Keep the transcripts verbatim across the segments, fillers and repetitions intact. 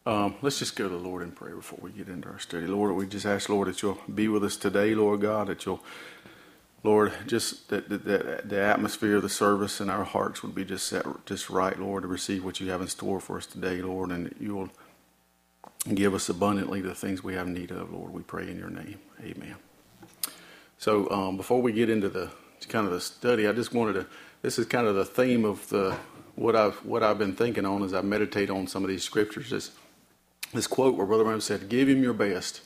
Um, let's just go to the Lord in prayer before we get into our study. Lord, we just ask, Lord, that you'll be with us today, Lord God, that you'll, Lord, just that, that, that the atmosphere of the service in our hearts would be just set just right, Lord, to receive what you have in store for us today, Lord, and that you will give us abundantly the things we have need of, Lord. We pray in your name. Amen. So um, before we get into the kind of the study, I just wanted to, this is kind of the theme of the what I've, what I've been thinking on as I meditate on some of these scriptures. This, this quote where Brother Branham said, give him your best.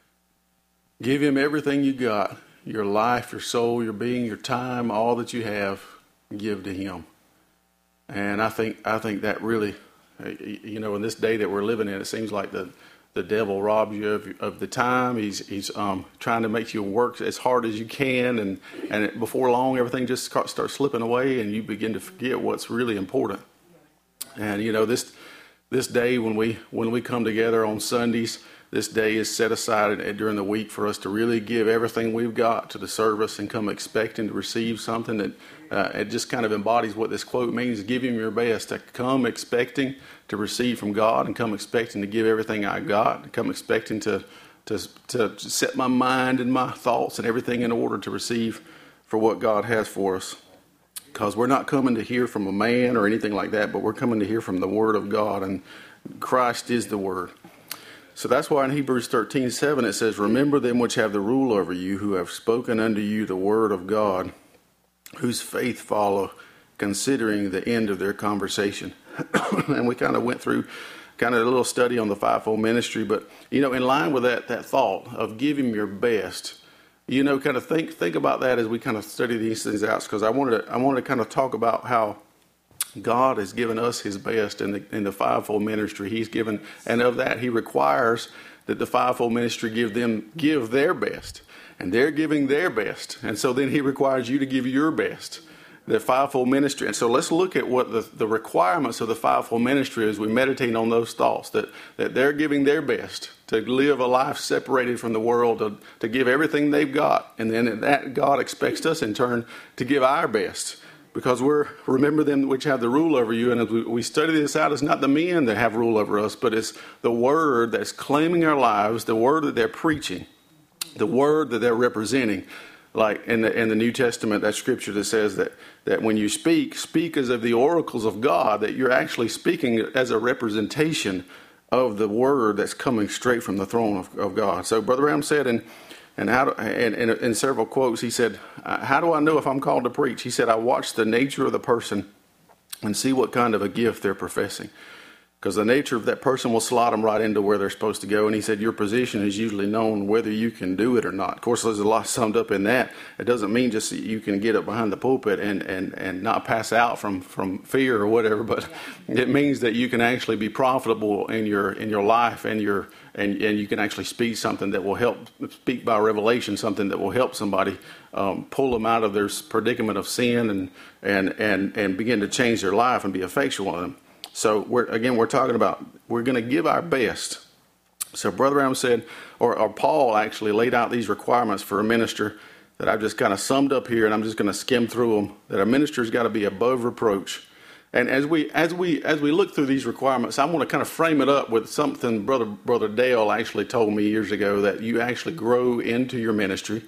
Give him everything you got, your life, your soul, your being, your time, all that you have, give to him. And I think I think that really, you know, in this day that we're living in, it seems like the, the devil robs you of, of the time. He's he's um, trying to make you work as hard as you can, and, and it, before long, everything just starts slipping away, and you begin to forget what's really important. And, you know, this this day when we when we come together on Sundays, this day is set aside during the week for us to really give everything we've got to the service and come expecting to receive something that uh, it just kind of embodies what this quote means. Give him your best. To come expecting to receive from God and come expecting to give everything I got. Come expecting to, to, to set my mind and my thoughts and everything in order to receive for what God has for us. Because we're not coming to hear from a man or anything like that, but we're coming to hear from the Word of God, and Christ is the Word. So that's why in Hebrews thirteen seven it says, remember them which have the rule over you, who have spoken unto you the word of God, whose faith follow, considering the end of their conversation. And we kind of went through kind of a little study on the fivefold ministry, but, you know, in line with that that thought of give him your best, you know, kind of think think about that as we kind of study these things out, because I wanted to, I wanted to kind of talk about how God has given us his best in the in the fivefold ministry. He's given, and of that he requires that the fivefold ministry give them give their best, and they're giving their best, and so then he requires you to give your best. The fivefold ministry, and so let's look at what the, the requirements of the fivefold ministry as we meditate on those thoughts, that that they're giving their best to live a life separated from the world, to, to give everything they've got, and then that God expects us in turn to give our best. Because we're, remember them which have the rule over you. And as we, we study this out, it's not the men that have rule over us, but it's the word that's claiming our lives, the word that they're preaching, the word that they're representing. Like in the in the New Testament, that scripture that says that, that when you speak, speak as of the oracles of God, that you're actually speaking as a representation of the word that's coming straight from the throne of, of God. So Brother Branham said in And how? Do, and, and in several quotes, he said, how do I know if I'm called to preach? He said, I watch the nature of the person and see what kind of a gift they're professing. Because the nature of that person will slot them right into where they're supposed to go. And he said, your position is usually known whether you can do it or not. Of course, there's a lot summed up in that. It doesn't mean just that you can get up behind the pulpit and, and, and not pass out from, from fear or whatever, but it means that you can actually be profitable in your in your life, and your and, and you can actually speak something that will help, speak by revelation, something that will help somebody um, pull them out of their predicament of sin and, and, and, and begin to change their life and be effectual in them. So, we're, again, we're talking about, we're going to give our best. So, Brother Branham said, or, or Paul actually laid out these requirements for a minister that I've just kind of summed up here, and I'm just going to skim through them, that a minister's got to be above reproach. And as we as we, as we look through these requirements, I want to kind of frame it up with something Brother, Brother Dale actually told me years ago, that you actually grow into your ministry.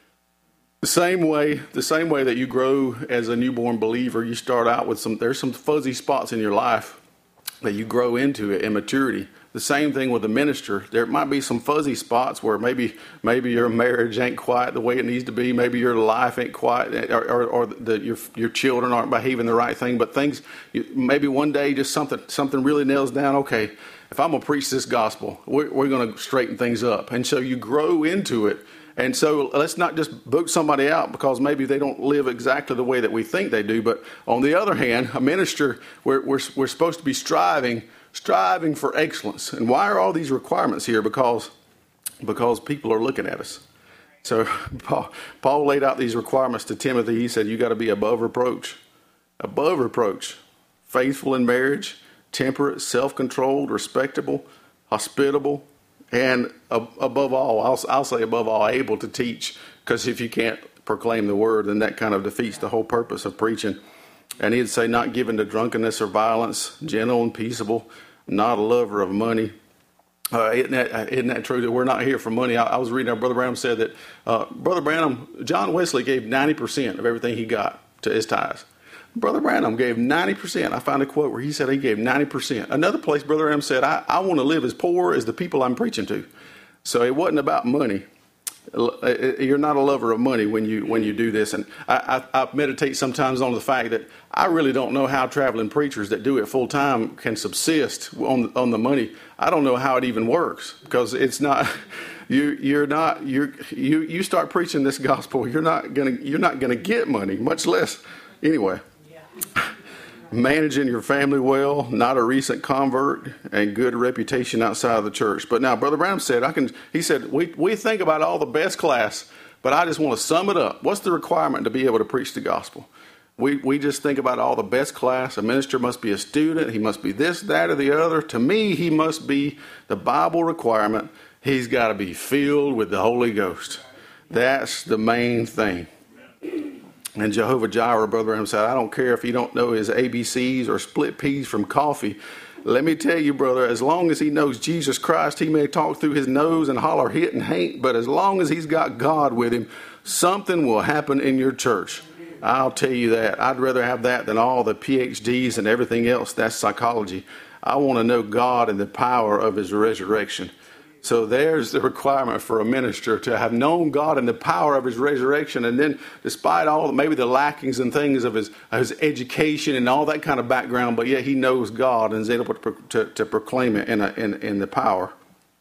The same way, the same way that you grow as a newborn believer, you start out with some, there's some fuzzy spots in your life that you grow into it in maturity. The same thing with the minister. There might be some fuzzy spots where maybe maybe your marriage ain't quite the way it needs to be. Maybe your life ain't quite, or, or, or the, your your children aren't behaving the right thing. But things, maybe one day just something something really nails down. Okay, if I'm going to preach this gospel, we're, we're going to straighten things up. And so you grow into it. And so let's not just boot somebody out because maybe they don't live exactly the way that we think they do. But on the other hand, a minister, we're, we're, we're supposed to be striving, striving for excellence. And why are all these requirements here? Because, because people are looking at us. So Paul, Paul laid out these requirements to Timothy. He said, you got to be above reproach, above reproach, faithful in marriage, temperate, self-controlled, respectable, hospitable, and above all, I'll, I'll say above all, able to teach, because if you can't proclaim the word, then that kind of defeats the whole purpose of preaching. And he'd say not given to drunkenness or violence, gentle and peaceable, not a lover of money. Uh, isn't that, isn't that true that we're not here for money? I, I was reading, our Brother Branham said that uh, Brother Branham, John Wesley gave ninety percent of everything he got to his tithes. Brother Branham gave ninety percent. I found a quote where he said he gave ninety percent. Another place, Brother Branham said, I, I want to live as poor as the people I'm preaching to. So it wasn't about money. You're not a lover of money when you when you do this. And I, I, I meditate sometimes on the fact that I really don't know how traveling preachers that do it full time can subsist on on the money. I don't know how it even works, because it's not you you're not you you you start preaching this gospel, you're not gonna you're not gonna get money, much less anyway. Managing your family well, not a recent convert, and good reputation outside of the church. But now, Brother Branham said, I can. He said, we we think about all the best class, but I just want to sum it up. What's the requirement to be able to preach the gospel? We we just think about all the best class. A minister must be a student. He must be this, that, or the other. To me, he must be the Bible requirement. He's got to be filled with the Holy Ghost. That's the main thing. And Jehovah Jireh, Brother Branham said, I don't care if you don't know his A B Cs or split peas from coffee. Let me tell you, brother, as long as he knows Jesus Christ, he may talk through his nose and holler hit and haint, but as long as he's got God with him, something will happen in your church. I'll tell you that. I'd rather have that than all the P H Ds and everything else. That's psychology. I want to know God and the power of his resurrection. So there's the requirement for a minister, to have known God and the power of his resurrection. And then, despite all maybe the lackings and things of his, of his education and all that kind of background, but yet he knows God and is able to, to, to proclaim it in, a, in, in the power.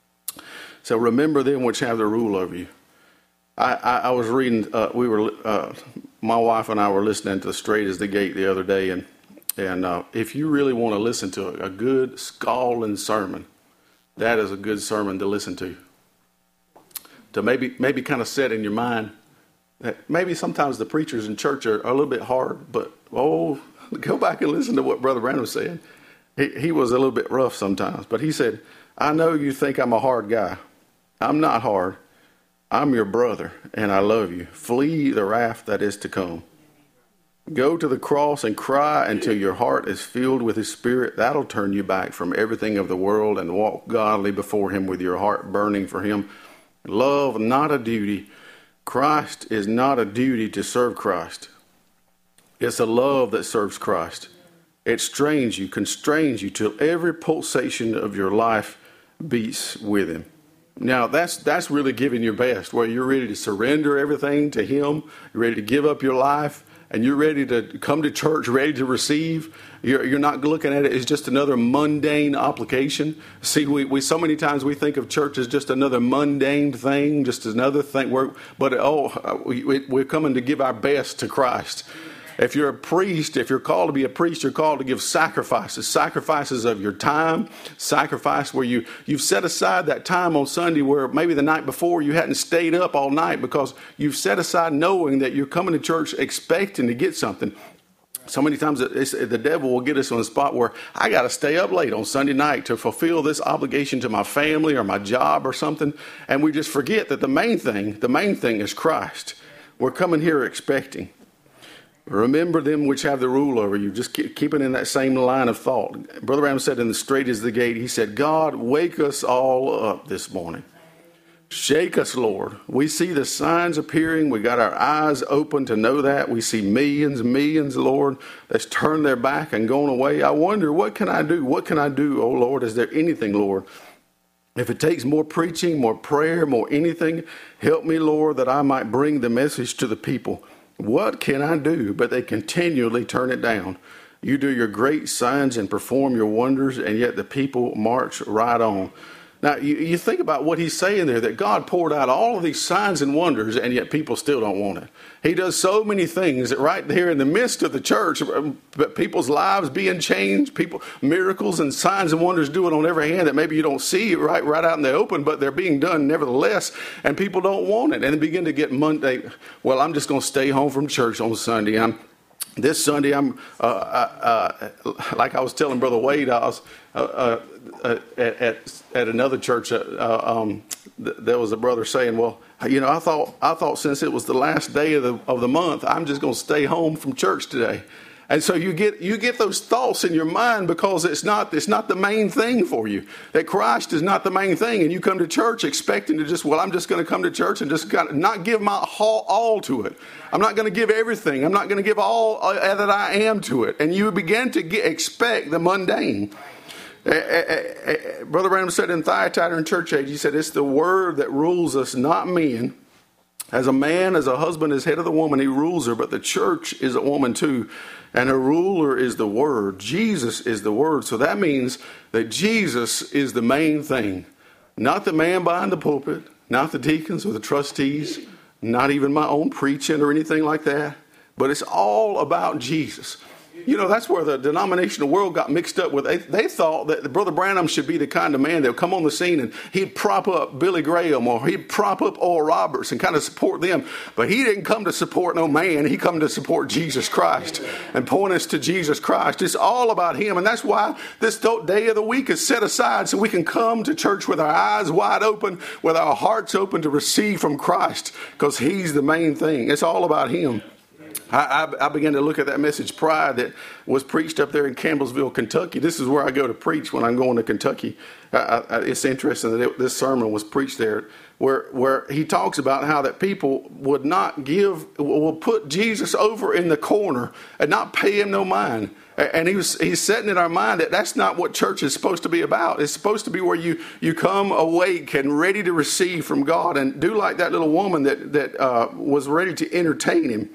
So remember them which have the rule over you. I, I, I was reading, uh, we were, uh, my wife and I were listening to Straight as the Gate the other day. And, and uh, if you really want to listen to a, a good scalding sermon, that is a good sermon to listen to. To maybe maybe kind of set in your mind that maybe sometimes the preachers in church are, are a little bit hard, but oh, go back and listen to what Brother Branham said. He, he was a little bit rough sometimes, but he said, I know you think I'm a hard guy. I'm not hard. I'm your brother, and I love you. Flee the wrath that is to come. Go to the cross and cry until your heart is filled with his spirit. That'll turn you back from everything of the world and walk godly before him with your heart burning for him. Love, not a duty. Christ is not a duty to serve Christ. It's a love that serves Christ. It strains you, constrains you till every pulsation of your life beats with him. Now, that's that's really giving your best, where you're ready to surrender everything to him. You're ready to give up your life. And you're ready to come to church, ready to receive. You're, you're not looking at it as just another mundane application. See, we, we so many times we think of church as just another mundane thing, just another thing. We're, but oh, we, we're coming to give our best to Christ. If you're a priest, if you're called to be a priest, you're called to give sacrifices, sacrifices of your time, sacrifice where you, you've set aside that time on Sunday where maybe the night before you hadn't stayed up all night, because you've set aside knowing that you're coming to church expecting to get something. So many times it's, the devil will get us on a spot where I got to stay up late on Sunday night to fulfill this obligation to my family or my job or something. And we just forget that the main thing, the main thing is Christ. We're coming here expecting. Remember them which have the rule over you. Just keep, keeping in that same line of thought. Brother Branham said in the Straight as the Gate, he said, God, wake us all up this morning. Shake us, Lord. We see the signs appearing. We got our eyes open to know that. We see millions, millions, Lord, that's turned their back and gone away. I wonder, what can I do? What can I do, oh Lord? Is there anything, Lord? If it takes more preaching, more prayer, more anything, help me, Lord, that I might bring the message to the people. What can I do? But they continually turn it down. You do your great signs and perform your wonders, and yet the people march right on. Now, you, you think about what he's saying there, that God poured out all of these signs and wonders, and yet people still don't want it. He does so many things that right there in the midst of the church, but people's lives being changed, people, miracles and signs and wonders doing on every hand that maybe you don't see right, right out in the open, but they're being done nevertheless, and people don't want it. And they begin to get Monday, well, I'm just going to stay home from church on Sunday. I'm This Sunday, I'm uh, uh, uh, like I was telling Brother Wade, I was uh, uh, uh, at, at at another church. Uh, um, th- there was a brother saying, "Well, you know, I thought I thought since it was the last day of the of the month, I'm just going to stay home from church today." And so you get you get those thoughts in your mind because it's not it's not the main thing for you. That Christ is not the main thing, and you come to church expecting to just well, I'm just going to come to church and just kind of not give my all, all to it. I'm not going to give everything. I'm not going to give all uh, that I am to it. And you begin to get, expect the mundane. Uh, uh, uh, Brother Branham said in Thyatira and Church Age, he said it's the word that rules us, not men. As a man, as a husband is head of the woman, he rules her, but the church is a woman too. And her ruler is the Word. Jesus is the Word. So that means that Jesus is the main thing. Not the man behind the pulpit, not the deacons or the trustees, not even my own preaching or anything like that. But it's all about Jesus. You know, that's where the denominational world got mixed up with. They, they thought that Brother Branham should be the kind of man that would come on the scene and he'd prop up Billy Graham or he'd prop up Oral Roberts and kind of support them. But he didn't come to support no man. He come to support Jesus Christ and point us to Jesus Christ. It's all about him. And that's why this day of the week is set aside so we can come to church with our eyes wide open, with our hearts open to receive from Christ, because he's the main thing. It's all about him. I, I, I began to look at that message, Pride, that was preached up there in Campbellsville, Kentucky. This is where I go to preach when I'm going to Kentucky. I, I, it's interesting that it, this sermon was preached there, where where he talks about how that people would not give, will put Jesus over in the corner and not pay him no mind. And he was, he's setting in our mind that that's not what church is supposed to be about. It's supposed to be where you, you come awake and ready to receive from God and do like that little woman that, that uh, was ready to entertain him.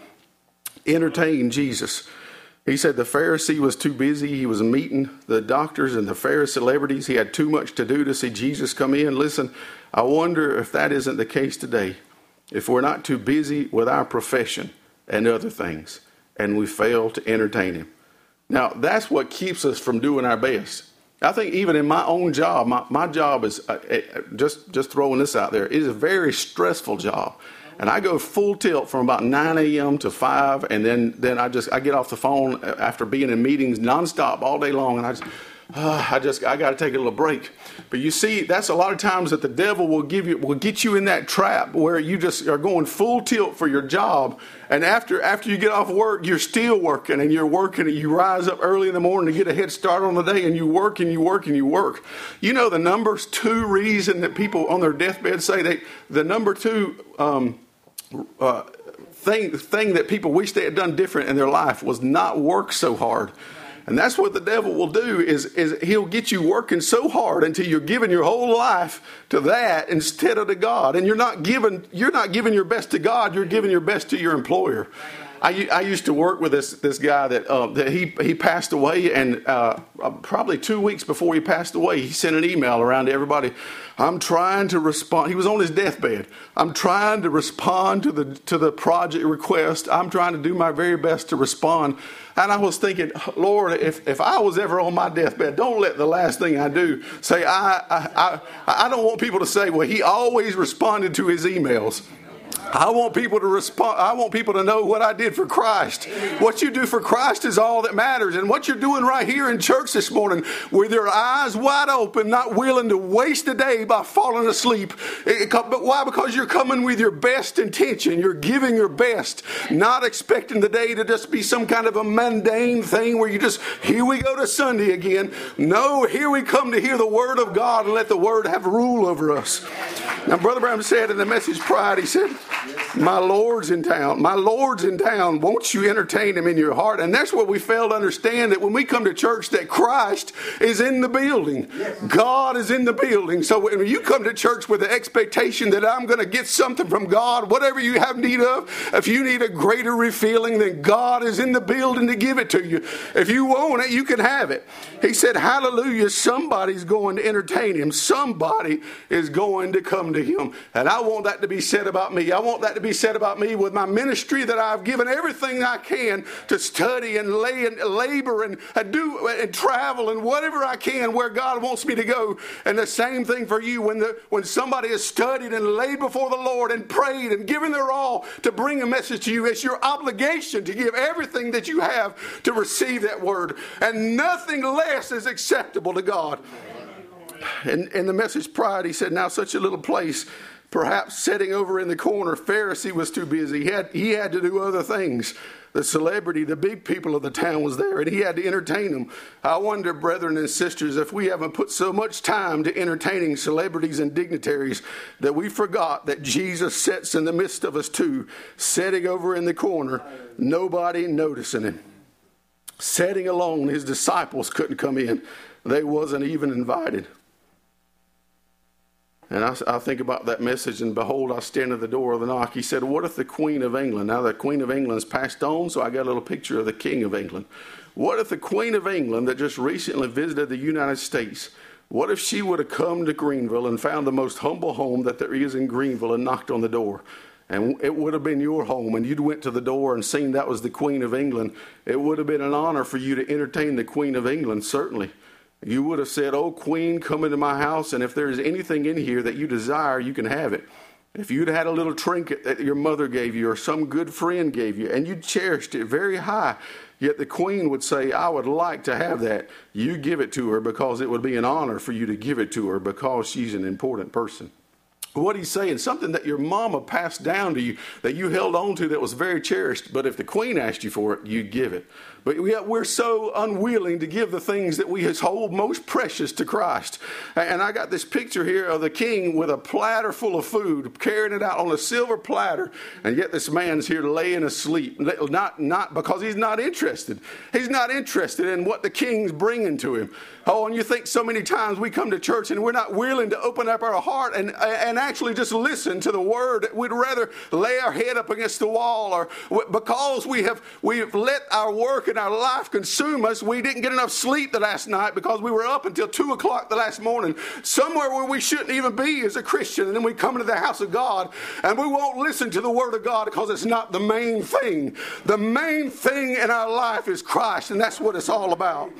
Entertain Jesus. He said the Pharisee was too busy. He was meeting the doctors and the Pharisee celebrities. He had too much to do to see Jesus come in. Listen, I wonder if that isn't the case today. If we're not too busy with our profession and other things, and we fail to entertain him. Now, that's what keeps us from doing our best. I think even in my own job, my, my job is, uh, uh, just, just throwing this out there, it is a very stressful job. And I go full tilt from about nine a.m. to five, and then, then I just I get off the phone after being in meetings nonstop all day long, and I just uh, I just I got to take a little break. But you see, that's a lot of times that the devil will give you will get you in that trap where you just are going full tilt for your job, and after after you get off work, you're still working, and you're working, and you rise up early in the morning to get a head start on the day, and you work and you work and you work. You know the number two reason that people on their deathbed say they the number two. Um, Uh, thing thing that people wish they had done different in their life was not work so hard. And that's what the devil will do is, is he'll get you working so hard until you're giving your whole life to that instead of to God. And you're not giving you're not giving your best to God, you're giving your best to your employer. I, I used to work with this this guy that uh, that he he passed away, and uh, probably two weeks before he passed away, he sent an email around to everybody. I'm trying to respond. He was on his deathbed. I'm trying to respond to the to the project request. I'm trying to do my very best to respond. And I was thinking, Lord, if, if I was ever on my deathbed, don't let the last thing I do say, I, I, I, I don't want people to say, well, he always responded to his emails. I want people to respond. I want people to know what I did for Christ. What you do for Christ is all that matters. And what you're doing right here in church this morning, with your eyes wide open, not willing to waste a day by falling asleep. But why? Because you're coming with your best intention. You're giving your best, not expecting the day to just be some kind of a mundane thing where you just, here we go to Sunday again. No, here we come to hear the Word of God and let the Word have rule over us. Now, Brother Branham said in the message Pride, he said, my Lord's in town. My Lord's in town. Won't you entertain him in your heart? And that's what we fail to understand, that when we come to church, that Christ is in the building. Yes. God is in the building. So when you come to church with the expectation that I'm going to get something from God, whatever you have need of, if you need a greater refilling, then God is in the building to give it to you. If you want it, you can have it. He said, hallelujah, somebody's going to entertain him. Somebody is going to come to him. And I want that to be said about me. I want that to be said about me with my ministry, that I've given everything I can to study and lay and labor and, and do and travel and whatever I can where God wants me to go. And the same thing for you. When the when somebody has studied and laid before the Lord and prayed and given their all to bring a message to you, it's your obligation to give everything that you have to receive that word. And nothing less is acceptable to God. In, in the message Pride, he said, now such a little place, perhaps sitting over in the corner, Pharisee was too busy. He had, he had to do other things. The celebrity, the big people of the town was there, and he had to entertain them. I wonder, brethren and sisters, if we haven't put so much time to entertaining celebrities and dignitaries that we forgot that Jesus sits in the midst of us too, sitting over in the corner, nobody noticing him. Sitting alone, his disciples couldn't come in. They wasn't even invited. And I, I think about that message, and behold, I stand at the door of the knock. He said, what if the Queen of England, now the Queen of England's passed on, so I got a little picture of the King of England. What if the Queen of England that just recently visited the United States, what if she would have come to Greenville and found the most humble home that there is in Greenville and knocked on the door? And it would have been your home, and you'd went to the door and seen that was the Queen of England. It would have been an honor for you to entertain the Queen of England, certainly. You would have said, oh, Queen, come into my house, and if there's anything in here that you desire, you can have it. If you'd had a little trinket that your mother gave you or some good friend gave you, and you cherished it very high, yet the Queen would say, I would like to have that. You give it to her because it would be an honor for you to give it to her because she's an important person. What he's saying, something that your mama passed down to you, that you held on to that was very cherished, but if the Queen asked you for it, you'd give it. But yet we're so unwilling to give the things that we hold most precious to Christ. And I got this picture here of the king with a platter full of food, carrying it out on a silver platter, and yet this man's here laying asleep, not, not because he's not interested. He's not interested in what the king's bringing to him. Oh, and you think so many times we come to church and we're not willing to open up our heart and, and actually just listen to the word. We'd rather lay our head up against the wall, or because we have we've let our work and our life consume us. We didn't get enough sleep the last night because we were up until two o'clock the last morning, somewhere where we shouldn't even be as a Christian. And then we come into the house of God and we won't listen to the word of God because it's not the main thing. The main thing in our life is Christ, and that's what it's all about.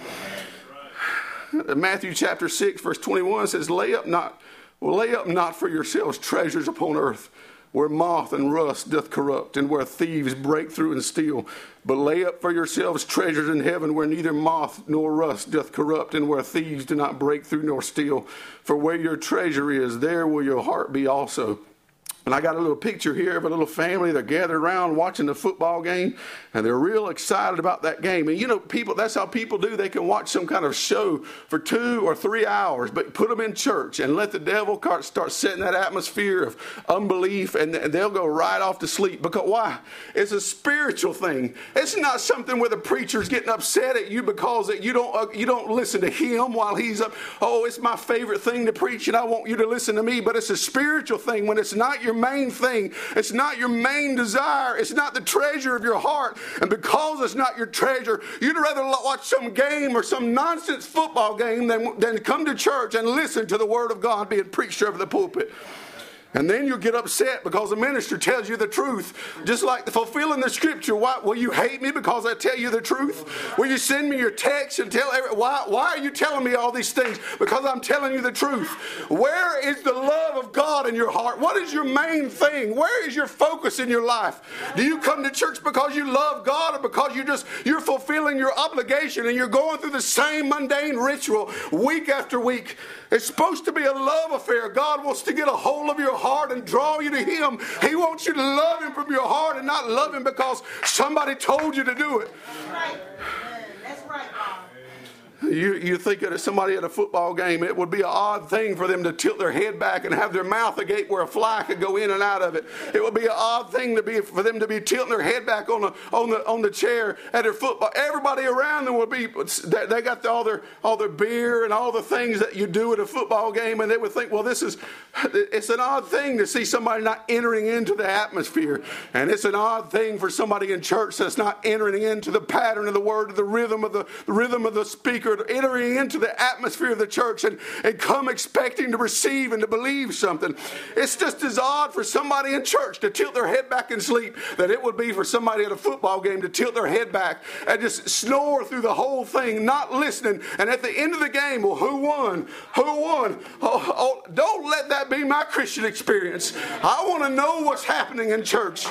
Matthew chapter six verse twenty-one says, lay up not lay up not for yourselves treasures upon earth, where moth and rust doth corrupt, and where thieves break through and steal. But lay up for yourselves treasures in heaven, where neither moth nor rust doth corrupt, and where thieves do not break through nor steal. For where your treasure is, there will your heart be also. And I got a little picture here of a little family. They're gathered around watching the football game, and they're real excited about that game. And you know, people, that's how people do. They can watch some kind of show for two or three hours, but put them in church and let the devil start setting that atmosphere of unbelief, and they'll go right off to sleep. Because why? It's a spiritual thing. It's not something where the preacher's getting upset at you because you don't uh, you don't listen to him while he's up. Oh, it's my favorite thing to preach, and I want you to listen to me. But it's a spiritual thing when it's not your main thing. It's not your main desire. It's not the treasure of your heart. And because it's not your treasure, you'd rather watch some game or some nonsense football game than, than come to church and listen to the word of God being preached over the pulpit. And then you'll get upset because the minister tells you the truth. Just like fulfilling the scripture. Why will you hate me because I tell you the truth? Will you send me your text and tell every, why, why are you telling me all these things? Because I'm telling you the truth. Where is the love of God in your heart? What is your main thing? Where is your focus in your life? Do you come to church because you love God, or because you just you're fulfilling your obligation and you're going through the same mundane ritual week after week? It's supposed to be a love affair. God wants to get a hold of your heart and draw you to Him. He wants you to love Him from your heart and not love Him because somebody told you to do it. That's right. That's right, Bob. You, you think of somebody at a football game, it would be an odd thing for them to tilt their head back and have their mouth agape where a fly could go in and out of it. It would be an odd thing to be for them to be tilting their head back on the on the on the chair at their football. Everybody around them would be they, they got the, all their all their beer and all the things that you do at a football game, and they would think, well, this is it's an odd thing to see somebody not entering into the atmosphere, and it's an odd thing for somebody in church that's not entering into the pattern of the word, of the rhythm of the, the rhythm of the speaker. Entering into the atmosphere of the church and, and come expecting to receive and to believe something. It's just as odd for somebody in church to tilt their head back and sleep that it would be for somebody at a football game to tilt their head back and just snore through the whole thing, not listening. And at the end of the game, well, who won? Who won? Oh, oh, don't let that be my Christian experience. I want to know what's happening in church.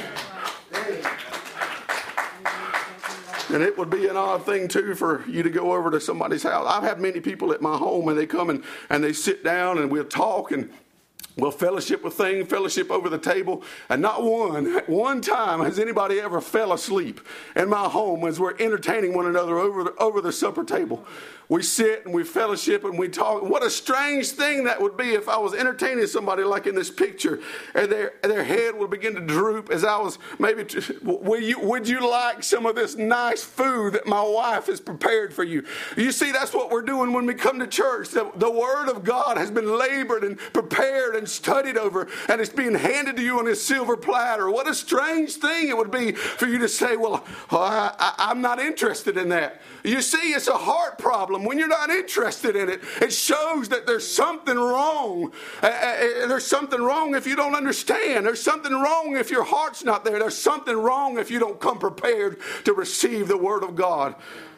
And it would be an odd thing, too, for you to go over to somebody's house. I've had many people at my home, and they come and, and they sit down, and we'll talk, and We'll fellowship with things, fellowship over the table. And not one, one time has anybody ever fell asleep in my home as we're entertaining one another over the, over the supper table. We sit and we fellowship and we talk. What a strange thing that would be if I was entertaining somebody like in this picture and their, their head would begin to droop as I was maybe, would you, would you like some of this nice food that my wife has prepared for you? You see, that's what we're doing when we come to church. The, the Word of God has been labored and prepared and studied over, and it's being handed to you on a silver platter. What a strange thing it would be for you to say, well, I, I, I'm not interested in that. You see, it's a heart problem. When you're not interested in it, it shows that there's something wrong. Uh, uh, there's something wrong if you don't understand. There's something wrong if your heart's not there. There's something wrong if you don't come prepared to receive the Word of God.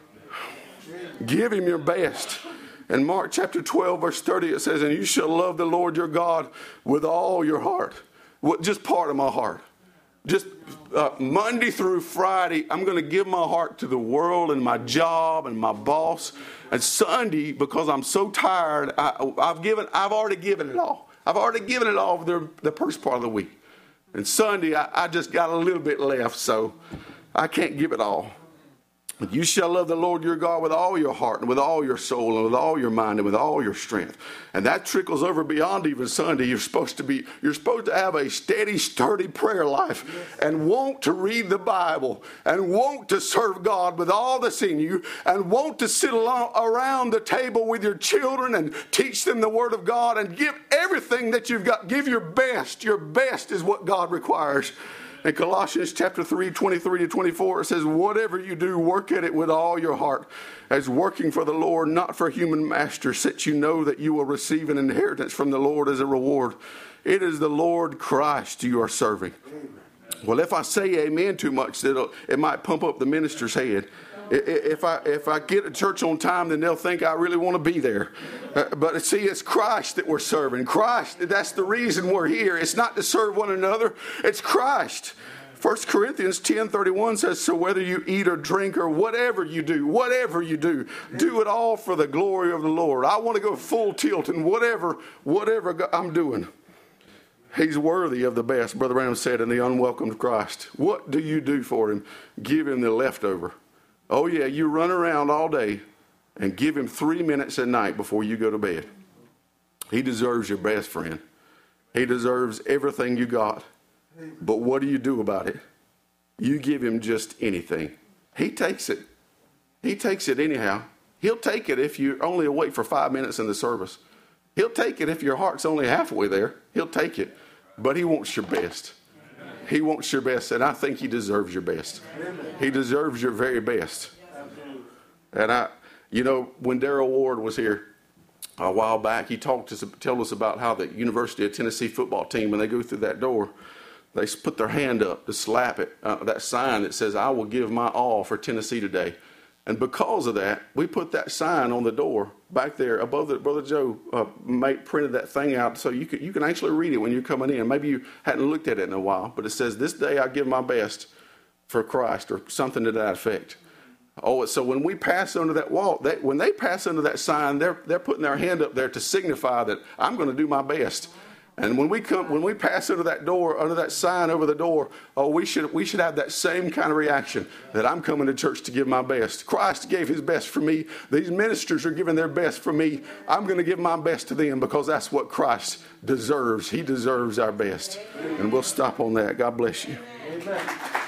Give Him your best. In Mark chapter twelve, verse thirty, it says, and you shall love the Lord your God with all your heart. Well, just part of my heart. Just uh, Monday through Friday, I'm going to give my heart to the world and my job and my boss. And Sunday, because I'm so tired, I, I've given. I've already given it all. I've already given it all for the, the first part of the week. And Sunday, I, I just got a little bit left, so I can't give it all. But you shall love the Lord your God with all your heart and with all your soul and with all your mind and with all your strength. And that trickles over beyond even Sunday. You're supposed to be, you're supposed to have a steady, sturdy prayer life and want to read the Bible and want to serve God with all that's in you and want to sit along, around the table with your children and teach them the Word of God and give everything that you've got. Give your best. Your best is what God requires. In Colossians chapter three, twenty-three to twenty-four, it says, whatever you do, work at it with all your heart, as working for the Lord, not for human masters, since you know that you will receive an inheritance from the Lord as a reward. It is the Lord Christ you are serving. Amen. Well, if I say amen too much, it'll, it might pump up the minister's head. If I if I get to church on time, then they'll think I really want to be there. Uh, but see, it's Christ that we're serving. Christ, that's the reason we're here. It's not to serve one another. It's Christ. First Corinthians ten thirty-one says, so whether you eat or drink or whatever you do, whatever you do, do it all for the glory of the Lord. I want to go full tilt in whatever, whatever I'm doing. He's worthy of the best, Brother Branham said in the Unwelcomed Christ. What do you do for Him? Give Him the leftover. Oh, yeah, you run around all day and give Him three minutes at night before you go to bed. He deserves your best, friend. He deserves everything you got. But what do you do about it? You give Him just anything. He takes it. He takes it anyhow. He'll take it if you're only awake for five minutes in the service. He'll take it if your heart's only halfway there. He'll take it. But He wants your best. He wants your best, and I think He deserves your best. He deserves your very best. And I, you know, when Darrell Ward was here a while back, he talked to us, told us about how the University of Tennessee football team, when they go through that door, they put their hand up to slap it, uh, that sign that says, I will give my all for Tennessee today. And because of that, we put that sign on the door back there above the, Brother Joe uh, made, printed that thing out so you can, you can actually read it when you're coming in. Maybe you hadn't looked at it in a while, but it says, this day I give my best for Christ, or something to that effect. Oh, so when we pass under that wall, they, when they pass under that sign, they're, they're putting their hand up there to signify that I'm going to do my best. And when we come, when we pass under that door, under that sign over the door, oh, we should we should have that same kind of reaction, that I'm coming to church to give my best. Christ gave His best for me. These ministers are giving their best for me. I'm going to give my best to them because that's what Christ deserves. He deserves our best. And we'll stop on that. God bless you. Amen.